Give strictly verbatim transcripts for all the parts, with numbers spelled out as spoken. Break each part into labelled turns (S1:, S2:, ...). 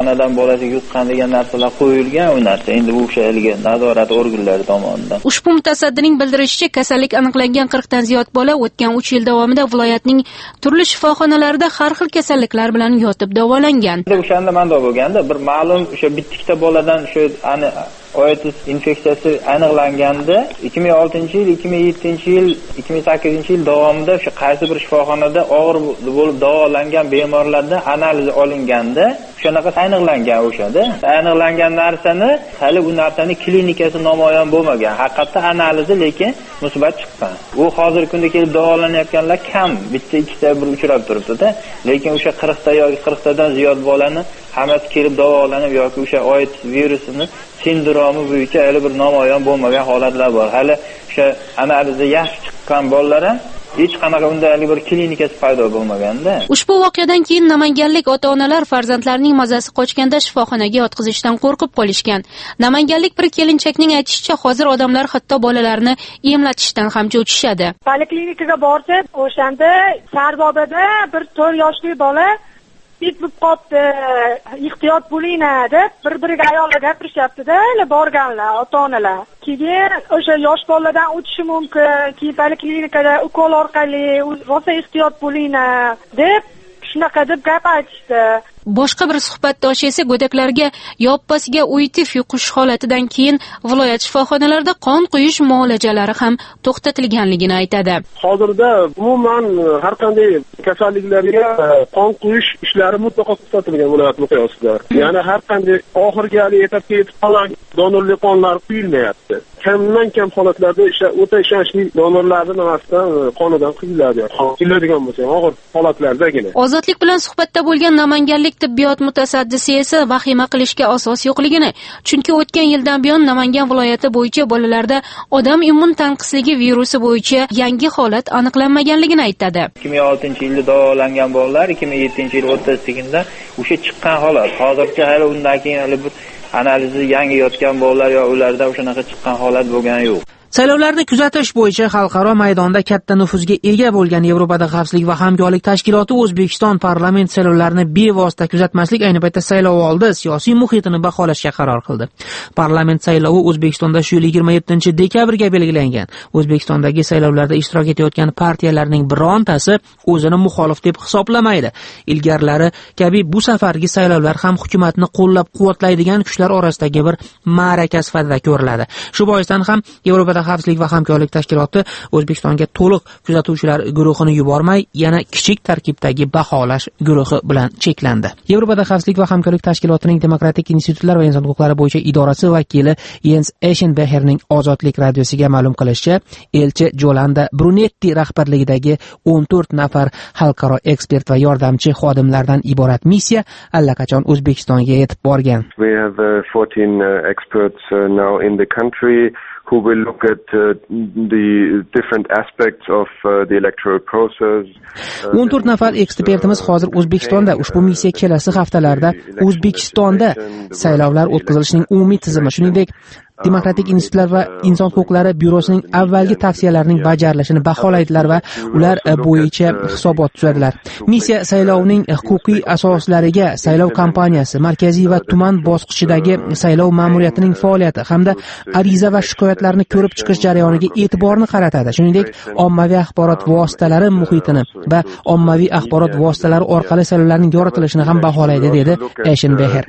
S1: onadan bolasiga yuqqan degan narsalar qo'yilgan, u narsa endi bu o'sha nazorat organlari tomonidan.
S2: Ushbu mutasaddining bildirishicha, kasallik aniqlangan qirq dan ziyod bola o'tgan uch yil davomida viloyatning turli shifoxonalarida har xil kasalliklar bilan yotib davolangan.
S1: O'shanda manda bo'lganda bir ma'lum o'sha bitta boladan shu ani oitis infeksiyasi aniqlanganda ikki ming oltinchi yil, ikki ming yettinchi yil, ikki ming sakkizinchi yil davomida o'sha qaysi bir shifoxonada og'ir bo'lib davolangan bemorlardan analiz olinganda shunaqa aniqlangan o'shada. Aniqlangan narsani hali bu narsani klinikasi namoyon bo'lmagan. Haqiqatda analizi lekin musbat chiqqan. U hozirgi kunda kelib davolanayotganlar kam, bitta ikkita bir uchrab turibdi-da. Lekin o'sha qirq ta yoki qirq tadan ziyod bolani hammasi kelib davolanib yoki o'sha oitis virusini sindromi bo'yicha hali bir namoyon bo'lmagan holatlar bor. Hali o'sha analizi yaxshi chiqqan bolalar ham hech qanaqa undagi bir klinikasi paydo bo'lmaganda.
S2: Ushbu voqeadan keyin namanganlik ota-onalar farzandlarining mazasi qochganda shifoxonaga yotqizishdan qo'rqib qolishgan. Namanganlik bir kelinchakning aytishicha, hozir odamlar hatto bolalarni emlatishdan ham cho'chishadi.
S3: Poliklinikaga borib, o'shanda Sarbobada bir to'rt yoshli bola it bo'lib qopti, ehtiyot bo'linglar deb bir-biriga ayollar gapirishyapti-da, borganlar ota-onalar. Keyin o'sha yosh boladan o'tishi mumkin, keyin poliklinikada ukol orqali rosa ehtiyot bo'linglar deb shunaqa deb gap aytishdi.
S2: Boshqa bir suhbatdosh esa go'daklarga yoppasiga uyitif yuqish holatidan keyin viloyat shifoxonalarida qon quyish muolajalari ham to'xtatilganligini aytadi.
S4: Hozirda umuman har qanday kasalliklarga qon quyish ishlari mutlaqo to'xtatilgan viloyat miqyosida. Ya'ni har qanday oxirgi etapga yetib qolgan donorli qonlar quyilmayapti. Kamdan kam holatlarda o'ta ishonchli donorlarning nimasidan qonidan quyiladi. Quyiladigan bo'lsa, og'ir holatlardagina.
S2: Ozodlik bilan suhbatda bo'lgan namanganlik tibbiyot mutasaddisi esa vahima qilishga asos yo'qligini, chunki o'tgan yildan buyon Namangan viloyati bo'yicha bolalarda odam immun tanqisligi virusi bo'yicha yangi holat aniqlanmaganligini aytadi.
S1: ikki ming oltinchi yilda davolangan bolalar ikki ming yettinchi yil o'rtasidagida o'sha chiqqan holat. Hozircha hali undan keyin hali bir analizi yangi yotgan bolalar yo ularda o'shanaqa chiqqan holat bo'lgani yo'q.
S5: Saylovlarni kuzatish bo'yicha xalqaro maydonda katta nufuzga ega bo'lgan Yevropada xavfsizlik va hamkorlik tashkiloti O'zbekiston parlament saylovlarini bevosita kuzatmaslik, ayni paytda saylovoldi siyosiy muhitini baholashga qaror qildi. Parlament saylovi O'zbekistonda shu yil yigirma yettinchi dekabrga belgilangan. O'zbekistondagi saylovlarda ishtirok etayotgan partiyalarning birontasi o'zini muxolif deb hisoblamaydi. Ilgarilari kabi bu safargi saylovlar ham hukumatni qo'llab-quvvatlaydigan kuchlar orasidagi bir ma'raka sifatida ko'riladi. Shu boisdan ham Yevropada xavfsizlik va hamkorlik tashkiloti O'zbekistonga to'liq kuzatuvchilar guruhini yubormay, yana kichik tarkibdagi baholash guruhi bilan cheklandi. Yevropada xavfsizlik va hamkorlik tashkilotining demokratik institutlar va inson huquqlari bo'yicha idorasi vakili Jens Eschenbecherning Ozodlik radiosiga ma'lum qilishicha, elchi Jolanda Brunetti rahbarligidagi o'n to'rt nafar xalqaro ekspert va yordamchi xodimlardan iborat missiya allaqachon O'zbekistonga yetib borgan.
S6: We have uh, fourteen uh, experts uh, now in the country who will look at uh, the different aspects of uh, the electoral process.
S5: o'n to'rt nafar ekspertimiz hozir O'zbekistonda. Ushbu missiya kelasi haftalarda O'zbekistonda saylovlar o'tkazilishining umumiy tizimi, shuningdek Demokratik institutlar va inson huquqlari byurosining avvalgi tavsiyalarining bajarilishini baholaydilar va ular bo'yicha hisobot tuzadilar. Missiya saylovning huquqiy asoslariga, saylov kampaniyasi, markaziy va tuman bosqichidagi saylov ma'muriyatining faoliyati hamda ariza va shikoyatlarni ko'rib chiqish jarayoniga e'tiborni qaratadi. Shuningdek, ommaviy axborot vositalari muhitini va ommaviy axborot vositalari orqali saylovlarning yoritilishini ham baholaydi, dedi Eschenbecher.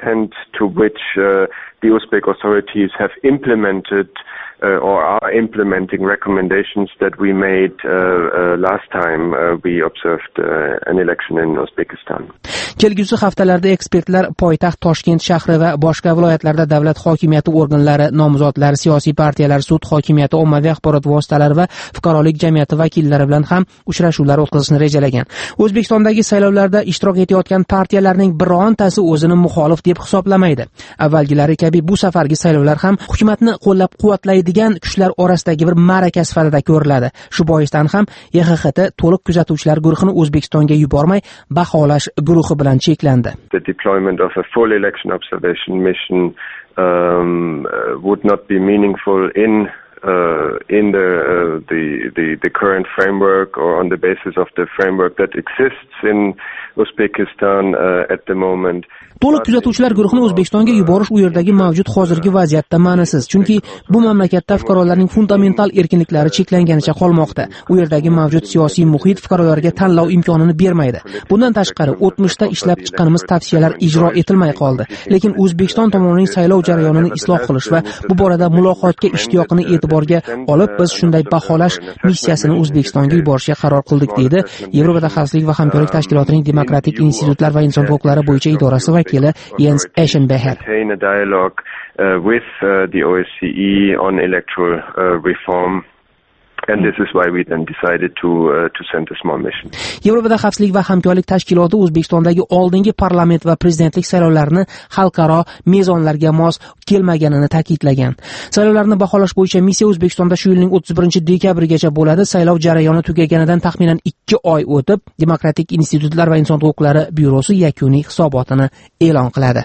S6: The Uzbek authorities have implemented uh, or are implementing recommendations that we made uh, uh, last time uh, we observed uh, an election in Uzbekistan.
S5: Kelgusi haftalarda ekspertlar poytaxt Toshkent shahri va boshqa viloyatlarda davlat hokimiyati organlari, nomzodlar, siyosiy partiyalar, sud hokimiyati, ommaviy axborot vositalari va fuqarolik jamiyati vakillari bilan ham uchrashuvlar o'tkazishni rejalagan. O'zbekistondagi saylovlarda ishtirok etayotgan partiyalarning birontasi o'zini muxolif deb hisoblamaydi. Avvalgilari kabi bu safargi saylovlar ham hukumatni qo'llab-quvvatlaydigan kuchlar orasidagi bir ma'raka sifatida ko'riladi. Shu boisdan ham Y X X T to'liq kuzatuvchilar guruhini O'zbekistonga yubormay, baholash guruhi bilan cheklandi.
S6: The deployment of a full election observation mission um, uh, would not be meaningful in uh, in the, uh, the the the current framework or on the basis of the framework that exists in Uzbekistan uh, at the moment.
S5: To'liq kuzatuvchilar guruhini O'zbekistonga yuborish u yerdagi mavjud hozirgi vaziyatda ma'nisiz, chunki bu mamlakatda fuqarolarning fundamental erkinliklari cheklanganicha qolmoqda. U yerdagi mavjud siyosiy muhit fuqarolarga tanlov imkonini bermaydi. Bundan tashqari, o'tmishda ishlab chiqqanimiz tavsiyalar ijro etilmay qoldi. Lekin O'zbekiston tomonining saylov jarayonini isloh qilish va bu borada muloqotga ishtiyoqini e'tiborga olib, biz shunday baholash missiyasini O'zbekistonga yuborishga qaror qildik, deydi Yevropada xavfsizlik va hamkorlik tashkilotining demokratik institutlar va inson huquqlari bo'yicha idorasi vakili Jens Eschenbecher.
S6: Maintain a dialogue uh, with uh, the O S C E on electoral uh, reform. And this is why we then decided to uh, to send a small mission.
S5: Yevropada xavfsizlik va hamkorlik tashkiloti O'zbekistondagi oldingi parlament va prezidentlik saylovlarini xalqaro mezonlarga mos kelmaganini ta'kidlagan. Saylovlarni baholash bo'yicha missiya O'zbekistonda shu yilning o'ttiz birinchi dekabrigacha bo'ladi. Saylov jarayoni tugaganidan taxminan ikki oy o'tib, Demokratik institutlar va inson huquqlari byurosi yakuniy hisobotini e'lon qiladi.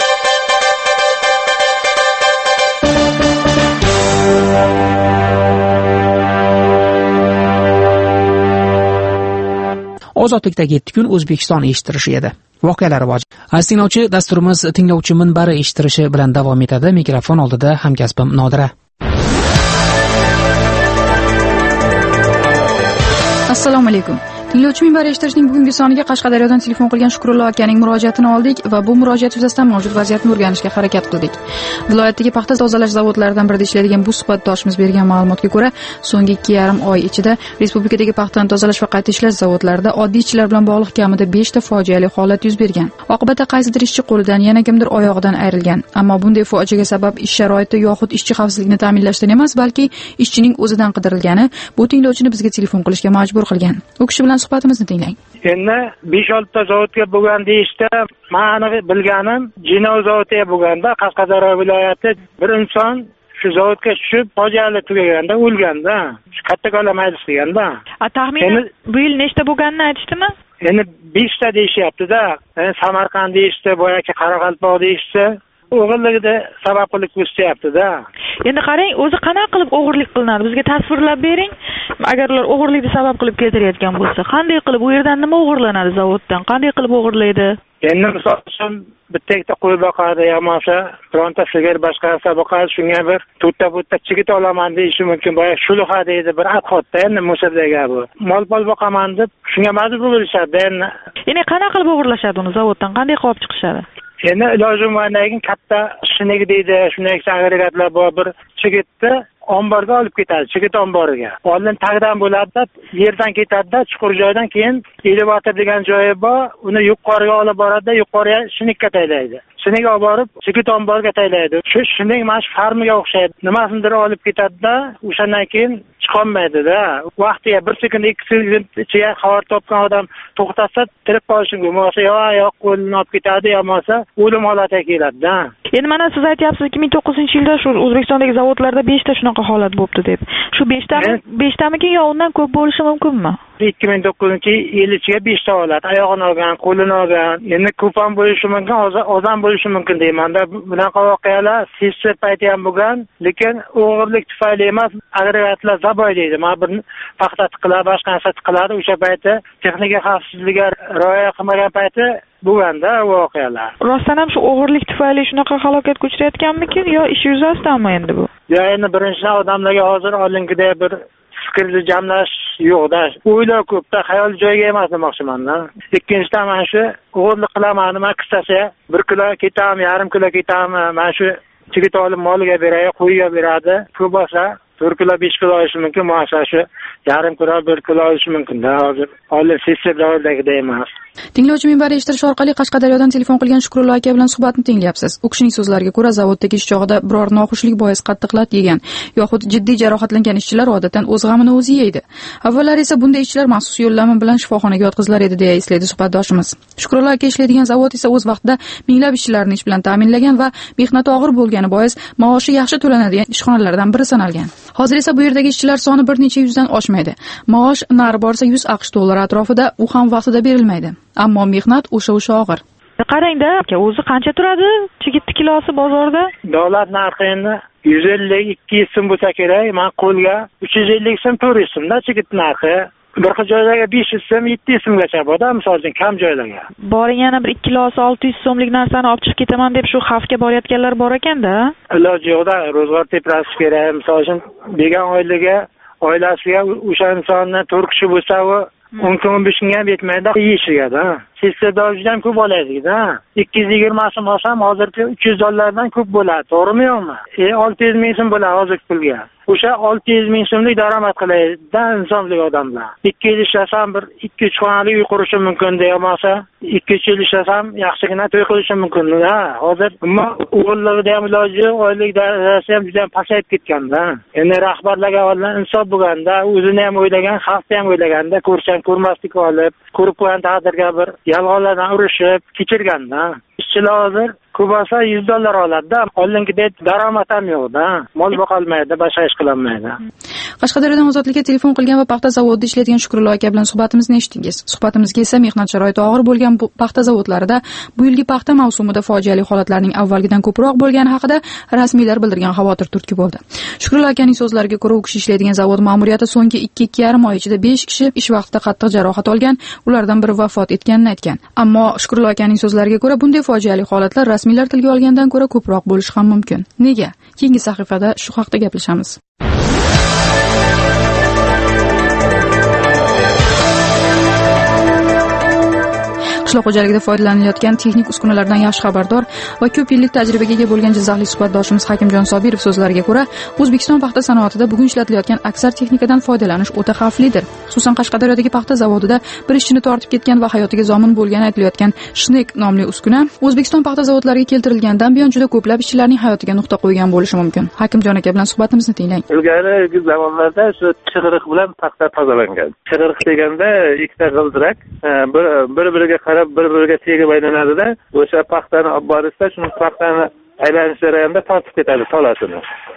S5: Ozodlikdagi yetti kun O'zbekiston eshittirishi edi. Voqealar rivoji. Aziz tinglovchi, dasturimiz tinglovchi minbari eshittirishi bilan davom etadi. Mikrofon oldida hamkasbim Nodira.
S7: Assalomu alaykum. Tinglovchi minbari eshittirishning bugungi soniga Qashqadaryodan telefon qilgan Shukrullo akaning murojaatini oldik va bu murojaat yuzasidan mavjud vaziyatni o'rganishga harakat qildik. Viloyatdagi paxta tozalash zavodlaridan birida ishlaydigan bu suhbatdoshimiz bergan ma'lumotga ko'ra, so'nggi ikki yarim oy ichida respublikadagi paxtani tozalash va qayta ishlash zavodlarida oddiy ishchilar bilan bog'liq kamida besh ta fojiali holat yuz bergan. Oqibatda qaysidir ishchi qo'lidan, yana kimdir oyog'idan ayrilgan. Ammo bunday fojiaga sabab ish sharoiti yoxud ishchi xavfsizligini ta'minlashdan emas, balki ishchining o'zidan qidirilgani bu tinglovchini bizga telefon qilishga majbur qilgan. U kishi bilan suhbatimizni tinglang.
S8: Endi besh olti zavodga bo'lgan deyishda, ma'ni bilganim Jinov zavodiga bo'lganda, Qashqadaryo viloyati bir inson shu zavodga tushib, fojiali tugaganda o'lganda, shu Kattako'la majlis deganda.
S7: A taxminan bu yil nechta bo'lganini aytishdimi?
S8: Endi besh ta deyishyapti-da. Samarqand deyishdi, boyagi Qoraqalpoq deyishdi. O'g'irlikda sabab qilib ko'rsatyapti-da.
S7: Endi qarang, o'zi qanaqa qilib o'g'irlik qilinadi? Bizga tasvirlab bering. Agar ular o'g'irlikni sabab qilib keltirayotgan bo'lsa, qanday qilib u yerdan nima o'g'irlanadi zavoddan? Qanday qilib o'g'irlaydi?
S8: Endi misol uchun bitta ikkita qo'y boqadi, yomonsa bironta sigir boshqasi boqadi, shunga bir to'rtta bo'tta chigit olaman deyishi mumkin. Boya shuluxa deydi, bir adxotda endi mushadagi bu. Mol-pol boqaman deb shunga majbur bo'lishadi. Endi
S7: Endi qanaqa qilib o'g'irlashadi uni zavoddan? Qanday qilib chiqishadi?
S8: Endi ilojim bo'lgan katta shinik deydi, shunday agregatlar bor, bir chigitni omborga olib ketadi, chigit omboriga. Oldin tagdan bo'ladi, yerdan ketadi, chuqur joydan keyin elevator degan joyi bor, uni yuqoriga olib boradi, yuqoriga shinikka taylaydi. Shinik olib borib, chigit omboriga taylaydi. Shu shinik mana shu farmiga o'xshaydi. Nimasindir olib ketadi-da, o'shandan keyin chiqolmaydi-da. Vaqtiga bir sekund, ikki sekund ichiga xabar topgan odam to'xtasa, tirib qolishi mumkin. Bo'lmasa yo oyoq qo'lini olib ketadi, yo bo'lmasa o'lim holatiga keladi-da.
S7: Endi mana siz aytyapsiz ikki ming to'qqizinchi yilda shu O'zbekistondagi zavodlarda besh ta shunaqa holat bo'libdi deb. Shu besh tami besh tamikin yo undan ko'p bo'lishi mumkinmi?
S8: ikki ming to'qqizinchi yil ichiga besh ta holat, oyog'ini olgan, qo'lini olgan. Endi ko'p ham bo'lishi mumkin, oz ham bo'lishi mumkin deyman-da. Bunaqa voqealar sessiya payti ham bo'lgan, lekin o'g'irlik tufayli emas, agregatlar zaboy deydi. Mana bir paxta tiqiladi, boshqa narsa tiqiladi, o'sha payti texnika xavfsizligiga rioya qilmagan payti bo'lganda voqealar.
S7: Rostdan ham shu o'g'irlik tufayli shunaqa halokatga uchrayotganmikin yo ish yuzasidanmi endi bu?
S8: Yo, endi birinchidan odamlarga hozir oldingidek bir fikrni jamlash yo'q-da. O'ylar ko'pda, xayol joyiga emas demoqchiman-da. Ikkinchidan mana shu o'g'irlik qilaman, nima qilsa, bir kilo ketam, yarim kilo ketam, mana shu chigit olib moliga beradi, qo'yga beradi. Ko'p bo'lsa to'rt kilo, besh kilo olishi mumkin, mana shu yarim kilo, bir kilo olishi mumkin-da. Hozir olim sessiya davridagidek emas.
S7: Tinglovchi minbari eshittirish orqali Qashqadaryodan telefon qilgan Shukrullo aka bilan suhbatni tinglayapsiz. U kishining so'zlariga ko'ra, zavoddagi ish chog'ida biror noxushlik bois qattiqlat yegan yoxud jiddiy jarohatlangan ishchilar odatdan o'z g'amini o'zi yeydi. Avvallari esa bunday ishchilar maxsus yo'llanma bilan shifoxonaga yotqizilar edi, deya eslaydi suhbatdoshimiz. Shukrullo aka ishlaydigan zavod esa o'z vaqtida minglab ishchilarni ish bilan ta'minlagan va mehnati og'ir bo'lgani bois maoshi yaxshi to'lanadigan ishxonalardan biri sanalgan. Hozir esa bu yerdagi ishchilar soni bir necha yuzdan oshmaydi. Maosh nari borsa yuz aqsh dollari atrofida, u ham vaqtida berilmaydi. Ammo mehnat o'sha o'sha og'ir.
S9: Qarangda, aka, o'zi qancha turadi chigit kilosi bozorda?
S8: Davlat narxi endi yuz ellik ikki yuz so'm bo'lsa kerak. Men qo'lga uch yuz ellik so'm, to'rt yuz so'mda chigit narxi. Bir xil joylarga besh yuz so'm, yetti yuz so'mgacha bor-da, misol uchun kam joylarga.
S9: Boring yana bir ikki kilosi olti yuz so'mlik narsani olib chiqib ketaman deb shu xavfga borayotganlar bor ekanda.
S8: Iloji yo'qda, ro'zg'or teprasish kerak. Misol uchun bergan oyligi oilasiga o'sha insonni to'rt kishi bo'lsa, u o'n kun o'n besh kunga ham yetmaydi yeyishiga-da. Sessiyada juda ham ko'p olaydi-da. ikki yuz yigirma so'm olsam, hozircha uch yuz dollardan ko'p bo'ladi, to'g'rimi yo'qmi? E olti yuz ming so'm bo'ladi hozirgi pulga. O'sha olti yuz ming so'mlik daromad qilaydi-da insonlik odamlar. ikki yil ishlasam bir ikki uch xonali uy qurishim mumkin deyamasa, ikki uch yil ishlasam yaxshigina to'y qilishim mumkin-da. Hozir o'g'illigida ham iloji, oylik darajasi ham juda ham pasayib ketgan-da. Endi rahbarlarga olingan insof bo'lganda, o'zini ham o'ylagan, xalqni ham o'ylaganda, ko'rsan ko'rmaslik olib, ko'rib qo'ygan taqdirga bir yolg'onlardan urishib, kechirganda. Ishchilar hozir ko'pasa yuz dollar oladi-da, oldingidek daromad ham yo'q-da. Mol boqolmaydi, boshqa ish qilolmaydi.
S7: Qashqadaryodan Ozodlikka telefon qilgan va paxta zavodida ishlaydigan Shukrullo aka bilan suhbatimizni eshitdingiz. Suhbatimizga esa mehnat sharoiti og'ir bo'lgan bu paxta zavodlarida bu yilgi paxta mavsumida fojiali holatlarning avvalgidan ko'proq bo'lgani haqida rasmiylar bildirgan xavotir turtki bo'ldi. Shukrullo akaning so'zlariga ko'ra, u kishi ishlaydigan zavod ma'muriyati so'nggi ikki ikki yarim oy ichida besh kishi ish vaqtida qattiq jarohat olgan, ulardan biri vafot etganini aytgan. Ammo Shukrullo akaning so'zlariga ko'ra, bunday fojiali holatlar rasmiylar tilga olgandan ko'ra ko'proq bo'lishi ham mumkin. Nega? Keyingi sahifada shu haqda gaplashamiz. Qishloq xo'jaligida foydalanilayotgan texnik uskunalardan yaxshi xabardor va ko'p yillik tajribaga ega bo'lgan jizzaxlik suhbatdoshimiz Hakimjon Sobirov so'zlariga ko'ra, O'zbekiston paxta sanoatida bugun ishlatilayotgan aksar texnikadan foydalanish o'ta xavflidir. Xususan Qashqadaryodagi paxta zavodida bir ishchini tortib ketgan va hayotiga zomin bo'lgani aytilayotgan Shnek nomli uskuna O'zbekiston paxta zavodlariga keltirilgandan buyon juda ko'plab ishchilarning hayotiga nuqta qo'ygan bo'lishi mumkin. Hakimjon aka bilan suhbatimizni tinglang.
S10: Ilgarigi zamonlarda shu chig'iriq bilan paxta tozalangan. Chig'iriq deganda ikkita g'ildirak bir-biriga qarab bir-biriga tegib aylanadi-da, o'sha paxtani olib borishda shuni paxtani aylanish jarayonida tortib ketadi tolasini.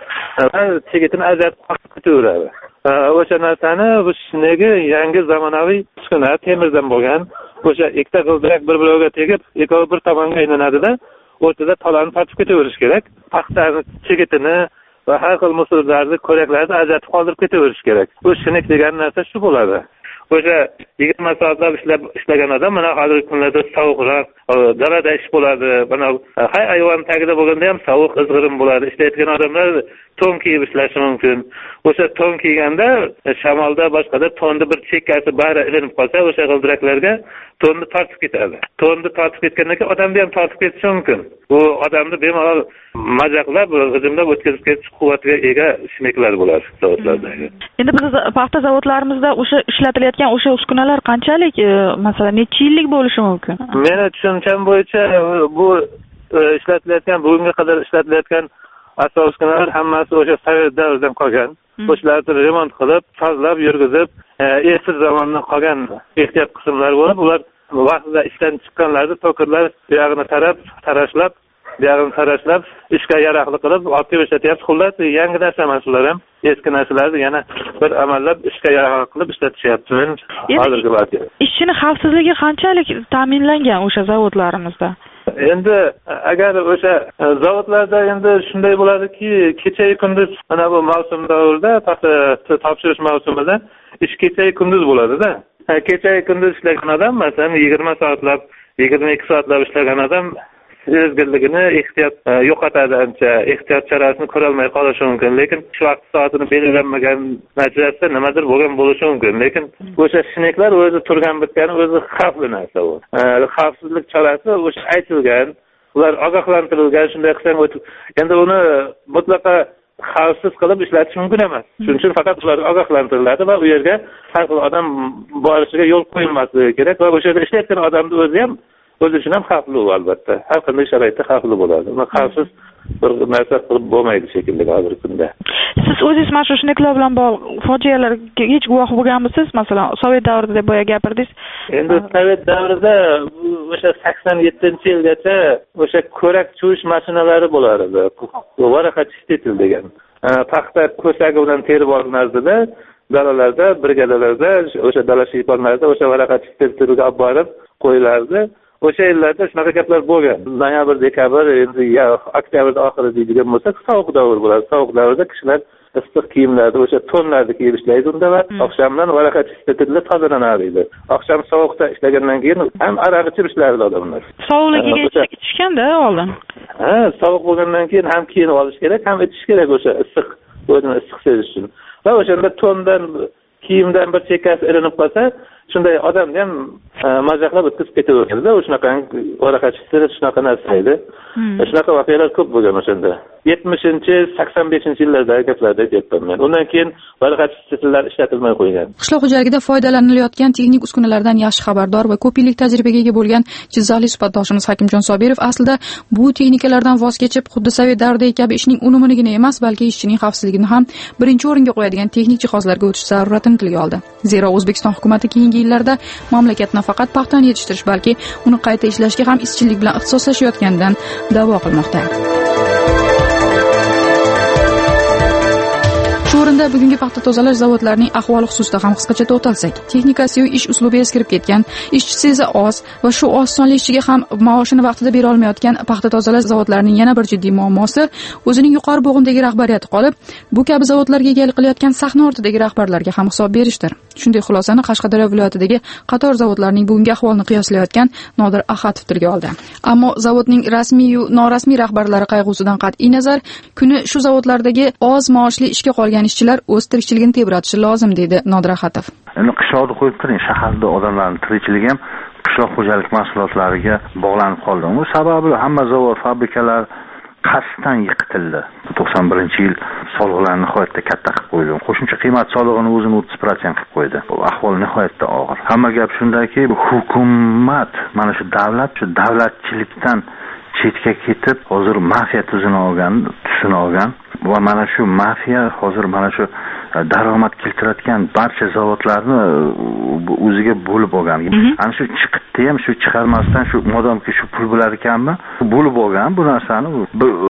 S10: Va chigitini ajratib qo'yib ketaveradi. O'sha narsani bu Shnegi yangi zamonaviy uskuna temirdan bo'lgan, o'sha ikkita g'ildirak bir-biriga tegib, ikkovi bir tomonga aylanadi-da, o'rtada tolani tortib ketaverish kerak. Paxtani chigitini va har xil musullarni, ko'raklarni ajratib qoldirib ketaverish kerak. Bu Shnek degan narsa shu bo'ladi. O'sha yigirma soatlab ishlab ishlagan odam mana hozirgi kunlarda sovuqroq, dalada ish bo'ladi. Mana hay ayvon tagida bo'lganda ham sovuq, izg'irin bo'ladi. Ishlayotgan odamlar to'n kiyib ishlashi mumkin. O'sha to'n kiyganda shamolda boshqada to'nni bir chekkasi bari ilinib qolsa, o'sha g'ildiraklarga to'nni tortib ketadi. To'nni tortib ketgandan keyin odamni ham tortib ketishi mumkin. Bu odamni bemalol majaqlab, g'ijimlab o'tkazib ketish quvvatiga ega Shneklar bo'ladi zavodlardagi.
S9: Endi biz paxta zavodlarimizda o'sha ishlatilayotgan o'sha uskunalar qanchalik, masalan, necha yillik bo'lishi mumkin?
S10: Meni tushuncham bo'yicha bu ishlatilayotgan, bugunga qadar ishlatilayotgan asos uskunalar hammasi o'sha Sovet davridan qolgan. O'shalarni remont qilib, tozalab, yurgizib, eski zamondan qolgan ehtiyot qismlar bo'lib, ular vaqtida ishdan chiqqanlarni to'kirlar buyog'ini tarab, tarashlab, buyog'ini tarashlab, ishga yaroqli qilib, olib kelib ishlatyapti. Xullas, yangi narsa emas ular ham. Eski narsalarni yana bir amallab ishga yaroqli qilib ishlatishyapti. Hozirgi vaqtda.
S9: Ishchini xavfsizligi qanchalik ta'minlangan o'sha zavodlarimizda?
S10: Endi agar o'sha zavodlarda endi shunday bo'ladiki, kecha kunduz mana bu mavsum davrida, paxta topshirish mavsumida ish kecha kunduz bo'ladi-da. Kecha kunduz ishlagan odam, masalan, yigirma soatlab, yigirma ikki soatlab ishlagan odam sezgirligini ehtiyot yo'qotadi, ancha ehtiyot chorasini ko'ra olmay qolishi mumkin. Lekin shu vaqt soatini belgilanmagan natijasida nimadir bo'lgan bo'lishi mumkin. Lekin o'sha Shneklar o'zi turgan bitgani o'zi xavfli narsa u. Xavfsizlik chorasi o'sha aytilgan, ular ogohlantirilgan, shunday qilsang o'tib. Endi uni mutlaqo xavfsiz qilib ishlatish mumkin emas. Shuning uchun faqat ular ogohlantiriladi va u yerga har xil odam borishiga yo'l qo'yilmasligi kerak va o'sha yerda ishlayotgan odamning o'zi ham o'zi uchun ham xavfli albatta. Har qanday sharoitda xavfli bo'ladi. Uni xavfsiz bir narsa qilib bo'lmaydi shekilli hozirgi kunda.
S9: Siz o'zingiz mana shu Shneklar bilan bog'liq fojialarga hech guvoh bo'lganmisiz? Masalan, Sovet davrida deb boya gapirdingiz.
S10: Endi Sovet davrida o'sha sakson yettinchi yilgacha o'sha ko'rak chuvish mashinalari bo'lar edi. Varaqa chistитель degan. Paxta ko'sagi bilan terib olinardi-da, dalalarda, brigadalarda, o'sha dala shiyponlarda o'sha varaqa chistitelga olib borib qo'yilardi. o'sha yillarda shunaqa gaplar bo'lgan. Noyabr, dekabr, endi ya oktyabrda oxiri deydigan bo'lsak, sovuq davr bo'ladi. Sovuq davrda kishilar issiq kiyimlarni, o'sha tonlarni kiyib ishlaydi unda va oqshomdan varaqat chistitila tozalanadi edi. Oqshom sovuqda ishlagandan keyin ham aroq ichib ishlardi odamlar.
S9: Sovuqligiga ichishganda oldin.
S10: Ha, sovuq bo'lgandan keyin ham kiyinib olish kerak, ham ichish kerak o'sha issiq, o'zini issiq sezish uchun. Va o'shanda tondan kiyimdan bir chekkasi ilinib qolsa, shunday odamni ham majaqlab o'tkazib ketaverganda, o'shunaqa varaqachisi shunaqa narsa edi. Shunaqa voqealar ko'p bo'lgan o'shanda. yetmishinchi, sakson beshinchi yillardagi gaplarni aytyapman men. Undan keyin varaqachisilar ishlatilmay qo'ygan.
S7: Qishloq xo'jaligida foydalanilayotgan texnik uskunalardan yaxshi xabardor va ko'p yillik tajribaga ega bo'lgan Jizzaxlik suhbatdoshimiz Hakimjon Sobirov aslida bu texnikalardan voz kechib, xuddi sovet davridagi kabi ishning unumligini emas, balki ishchining xavfsizligini ham birinchi o'ringa qo'yadigan texnik jihozlarga o'tish zaruratini tilga oldi. Zero O'zbekiston hukumatı keyingi yillarda mamlakatni faqat paxtani yetishtirish, balki uni qayta ishlashga ham izchillik bilan ixtisoslashayotganidan da'vo qilmoqda. Shu o'rinda bugungi paxta tozalash zavodlarining ahvoli xususida ham qisqacha to'xtalsak, texnikasi yu ish uslubi eskirib ketgan, ishchisi esa oz va shu oz sonli ishchiga ham maoshini vaqtida bera olmayotgan paxta tozalash zavodlarining yana bir jiddiy muammosi o'zining yuqori bo'g'indagi rahbariyati qolib, bu kabi zavodlarga egalik qilayotgan sahna ortidagi rahbarlarga ham hisob berishdir. Shunday xulosani Qashqadaryo viloyatidagi qator zavodlarning bugungi ahvolini qiyoslayotgan Nodir Ahadov tilga oldi. Ammo zavodning rasmiy yu norasmiy rahbarlari qayg'usidan qat'iy nazar, kuni shu zavodlardagi oz maoshli ishga qolgan ishchilar o'z tirikchiligini tebratishi lozim, dedi Nodir Ahadov.
S11: Endi qishloqda qo'yib turing, shaharda odamlarning tirikchiligi ham qishloq xo'jalik mahsulotlariga bog'lanib qoldi. Bu sababi hamma zavod, fabrikalar qasddan yiqitildi. to'qson birinchi yil soliqlarni nihoyatda katta qilib qo'ydi. Qo'shimcha qiymat solig'ini o'zini o'ttiz foiz qilib qo'ydi. Bu ahvol nihoyatda og'ir. Hamma gap shundaki, hukumat mana shu davlat, shu davlatchilikdan chetga ketib, hozir mafiya tuzini olgan, tusini olgan va mana shu mafiya hozir mana shu daromad keltirayotgan barcha zavodlarni o'ziga bo'lib olgan. Ana shu chiqitni ham shu chiqarmasdan shu modamki shu pul bo'lar ekanmi? Bo'lib olgan bu narsani